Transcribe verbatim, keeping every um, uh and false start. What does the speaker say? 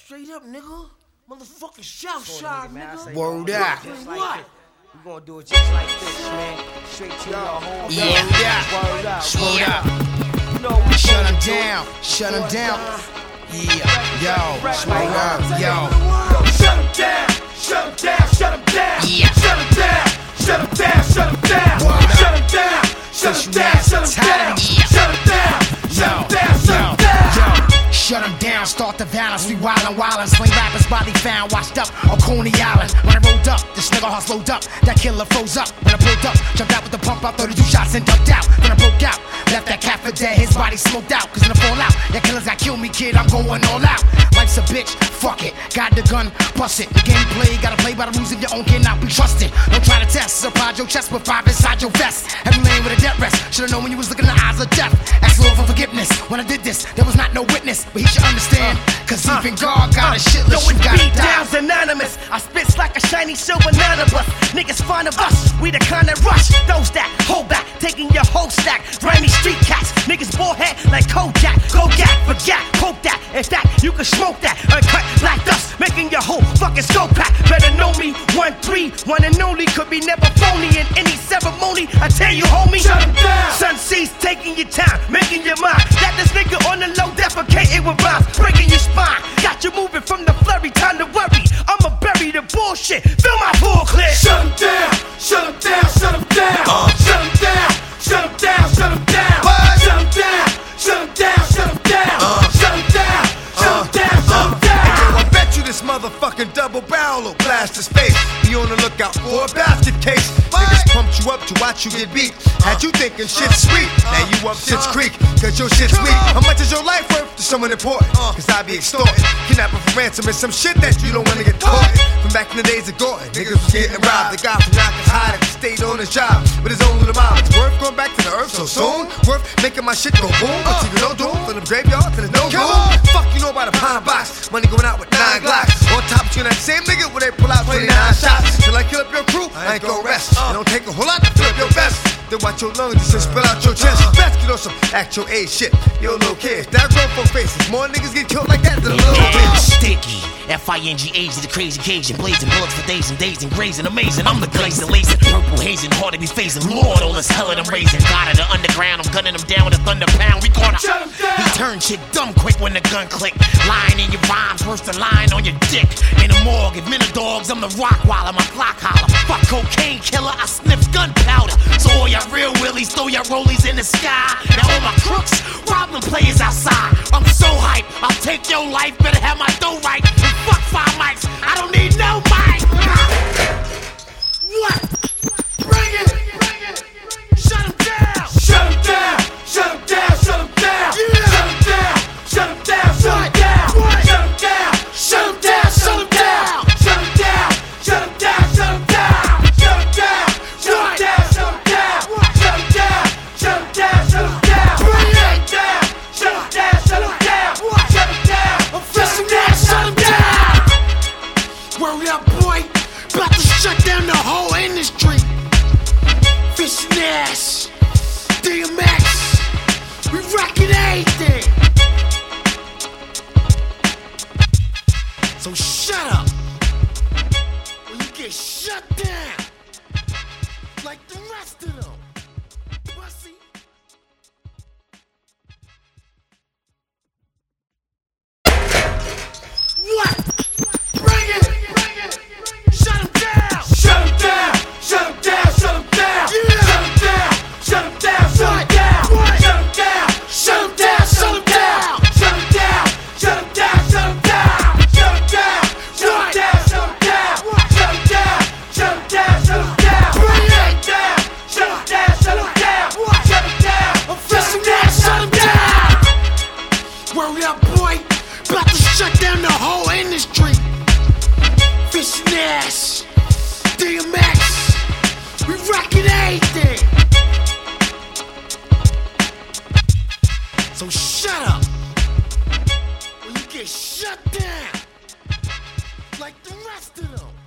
Straight up, nigga. Motherfucking South Side, nigga. Word up. What? We gonna do it just like this, man. Straight to your home. Yeah, Word up. Word up. You know, we Shut them down. Shut them down. Yeah, yo. Word up, yo. Shut them down. Shut them down. Shut them down. Yeah. Shut them down. Shut them down. Shut them down. Word up. Shut them down. Shut them down. Shut them down. Shut them down. Shut them down. Shut them down. Shut them down, start the violence. We wildin', wildin', sling rappers, body found, washed up on Coney Island. When I rolled up, this nigga heart slowed up. That killer froze up. When I pulled up, jumped out with the pump out, thirty-two shots and ducked out. Then I broke out, left that cat for dead, his body smoked out. Cause in the fallout, that killer's got kill me, kid, I'm going all out. Life's a bitch, fuck it, got the gun, bust it. The game play, gotta play by the rules of your own, cannot be trusted. Don't try to test, surprise your chest with five inside your vest. Every lane with a death rest, should've known when you was looking in the eyes of death. Ask Lord for forgiveness, when I did this, there was not no witness. But he should understand, cause even God got a shit list, you gotta die. Down's anonymous. I spits like a shiny silver nanobus. Niggas fond of us, we the kind that rush. Those that hold back, taking your whole stack. Grimy street cats, niggas bullhead like Kojak. Kojak, forget, hope that. In fact, you can smoke that. Uncut like dust, making your whole fucking skull pack. Better know me, one three, one and only. Could be never phony in any ceremony. I tell you, homie, Shut 'em down. Sun sees taking your time, making your mind. Got this nigga on the low, defecating with rhymes, breaking your spine. Got you moving from the flurry, time to worry. I'ma bury the bullshit, fill my pool clear. Shut them down. Shut them down. Shut them down. Shut them down. Shut them down. Shut them down. Shut them down. Shut them down. Shut them down. Shut them down. Shut them down. Shut them down. I bet you this motherfucking double barrel will blast his face. Be on the lookout for a basket case. Niggas pumped you up to watch you get beat. Had you thinking shit's sweet, now you up shit's creek, cause your shit's weak. How much is your life worth to someone important? Cause I be extorting, kidnapping for ransom and some shit that you don't wanna get taught. From back in the days of Gordon, niggas was getting robbed. The guy from Yonkers high that stayed on his job with his own little mom. It's worth going back to the earth so soon. Worth making my shit go boom. But you no doom from the graveyard to the no room. Fuck you know about a pine box. Money going out with nine glocks. On top of you that same nigga where they pull out twenty-nine shots. Till I kill up your crew, I ain't gon' rest. It don't take a whole lot to fill up your vest. Then watch your lungs just spill out your chest. Best get on some actual age shit. Yo, little kids, that grown folk faces. More niggas get killed like that than a little bitch. Sticky, F I N G H, the crazy Cajun, blazing bullets for days and days and grazing, amazing. I'm the glazing, lacing, purple hazing, hard to be facing. Lord, all this hell that I'm raising. God of the underground, I'm gunning them down with a thunder pound. We gonna Shut 'em down. He turned shit dumb quick when the gun click. Lying in your rhymes, worse than lying on your dick. In the morgue, if men are dogs, I'm the rock while my Glock holler. Fuck cocaine killer, I sniff gunpowder. So all y'all real willies, throw your rollies in the sky. Now all my crooks, rob them players outside. I'm so hype, I'll take your life, better have my dough right. And fuck five mics, I don't need no mic. What? Bring it! Bring it! Shut him down! Shut them down. Shut them down. Shut them down. Yeah. Shut them down. Shut them down. Shut them down. What? Shut them down. Shut them down. Shut them down. Shut them down. Shut them down. Shut them down. Shut them down. Shut them down. Shut them down. Shut them down. Shut them down. Shut them down. Bring it! Shut them down. Shut them down. What? Shut them down. Shut him down! Shut him down! Word up, boy. About to shut down the whole industry. Fish and ass. D M X. We rockin' everything. So shut up. Or you get shut down. Like the rest of them. Pussy. What? Bring it! Bring it! Shut him down! Shut them down. Shut them down. Shut them down. Yeah. Shut them down. Shut them down. Shut them What? down. What? Shut them down. Shut him down! Shut him down! Shut them down. Shut them down. Shut them down. Shut them down. Shut them down. Shut them down. Shut them down. Shut them down. Shut them down. Bring it! Shut them down. Shut them down. What? Shut them down. I'm fishing ass, shut him down! Word up, boy. About to shut down the whole industry. Fishing ass. D M X. We rockin' everything. So shut up. Or you get shut down. Like the rest of them.